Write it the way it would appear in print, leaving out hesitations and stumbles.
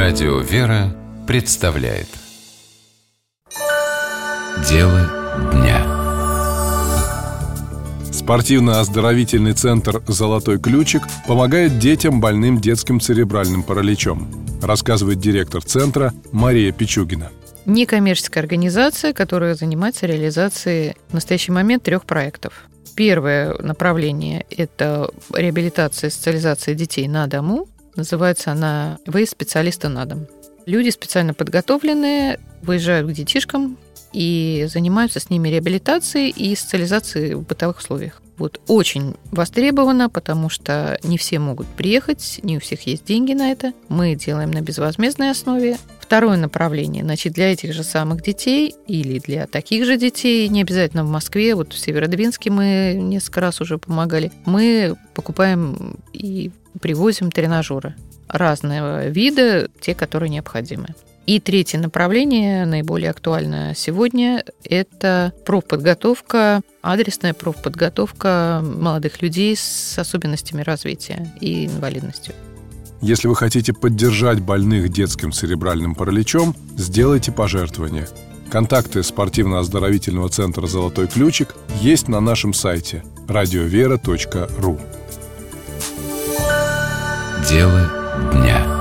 Радио «Вера» представляет Дело дня. Спортивно-оздоровительный центр «Золотой ключик» помогает детям, больным детским церебральным параличом, рассказывает директор центра Мария Пичугина. Некоммерческая организация, которая занимается реализацией в настоящий момент 3 проектов. Первое направление – это реабилитация и социализация детей на дому. Называется она «Выезд специалиста на дом». Люди специально подготовленные выезжают к детишкам и занимаются с ними реабилитацией и социализацией в бытовых условиях. Очень востребовано, потому что не все могут приехать, не у всех есть деньги на это. Мы делаем на безвозмездной основе. Второе направление, для этих же самых детей или для таких же детей, не обязательно в Москве, в Северодвинске мы несколько раз уже помогали, мы покупаем и привозим тренажеры разного вида, те, которые необходимы. И третье направление, наиболее актуальное сегодня, это профподготовка, адресная профподготовка молодых людей с особенностями развития и инвалидностью. Если вы хотите поддержать больных детским церебральным параличом, сделайте пожертвование. Контакты спортивно-оздоровительного центра «Золотой ключик» есть на нашем сайте radiovera.ru. Дело дня.